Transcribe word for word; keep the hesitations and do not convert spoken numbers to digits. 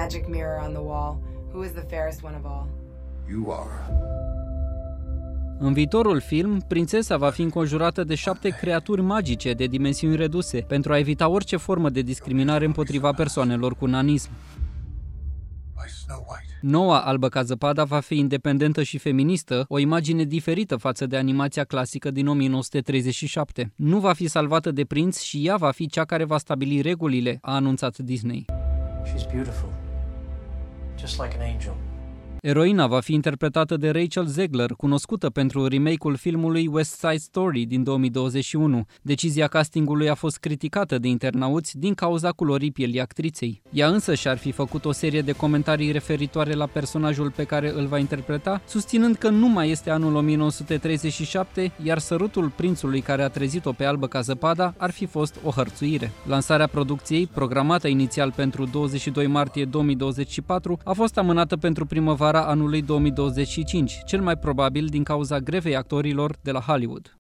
magic mirror on the wall. Who is the fairest one of all? You are. În viitorul film, prințesa va fi înconjurată de șapte creaturi magice de dimensiuni reduse pentru a evita orice formă de discriminare împotriva persoanelor cu nanism. Noua Albă ca zăpada va fi independentă și feministă, o imagine diferită față de animația clasică din o mie nouă sute treizeci și șapte. Nu va fi salvată de prinț și ea va fi cea care va stabili regulile, a anunțat Disney. She's beautiful, just like an angel. Eroina va fi interpretată de Rachel Zegler, cunoscută pentru remake-ul filmului West Side Story din două mii douăzeci și unu. Decizia castingului a fost criticată de internauți din cauza culorii pielii actriței. Ea însă și-ar fi făcut o serie de comentarii referitoare la personajul pe care îl va interpreta, susținând că nu mai este anul o mie nouă sute treizeci și șapte, iar sărutul prințului care a trezit-o pe albă ca zăpada ar fi fost o hărțuire. Lansarea producției, programată inițial pentru douăzeci și doi martie două mii douăzeci și patru, a fost amânată pentru primăvara anului două mii douăzeci și cinci, cel mai probabil din cauza grevei actorilor de la Hollywood.